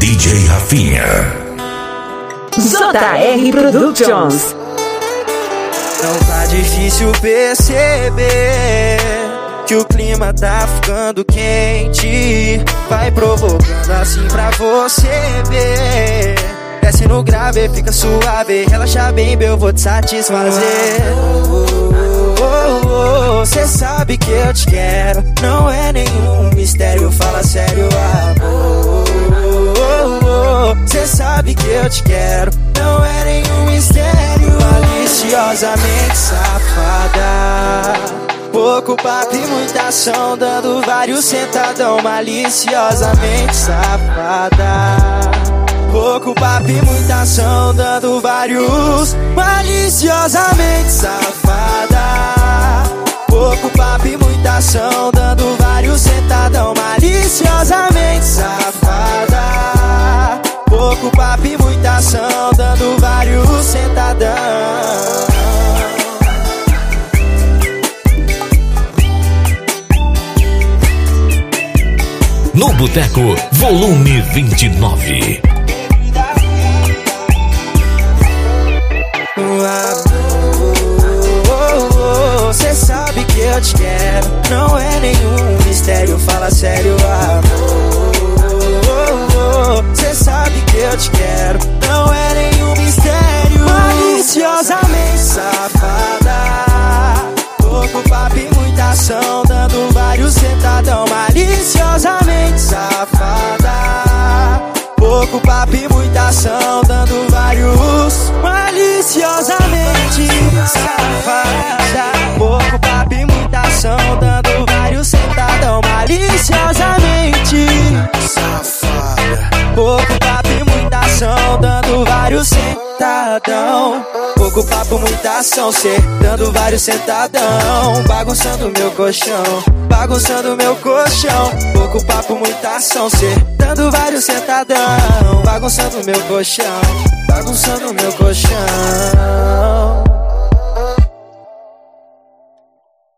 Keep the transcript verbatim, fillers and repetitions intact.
D J Rafinha. J R Productions. Não tá difícil perceber que o clima tá ficando quente. Vai provocando assim pra você ver. Desce no grave, fica suave. Relaxa bem, eu vou te satisfazer. Cê sabe que eu te quero, não é nenhum mistério, fala sério, amor. Cê sabe que eu te quero, não é nenhum mistério. Maliciosamente safada, pouco papo e muita ação, dando vários sentadão. Maliciosamente safada, pouco papo e muita ação, dando vários. Maliciosamente safada, pouco papo e muita ação, dando vários sentadão. Maliciosamente safada, pouco papo e muita ação, dando vários sentadão. No Boteco, volume vinte e nove. Cê sabe que eu te quero, não é nenhum mistério, fala sério, amor. Cê sabe que eu te quero, não é nenhum mistério. Maliciosamente safada, pouco papo e muita ação, dando vários sentadão. Maliciosamente safada, pouco papo e muita ação, dando vários. Maliciosamente safada, pouco papo e muita ação, dando vários sentadão. Maliciosamente safada, pouco papo e muita ação, dando vários sentadão. Pouco papo, muita ação, cê dando vários sentadão. Bagunçando meu colchão, bagunçando meu colchão. Pouco papo, muita ação, cê dando vários sentadão. Bagunçando meu colchão, bagunçando meu colchão.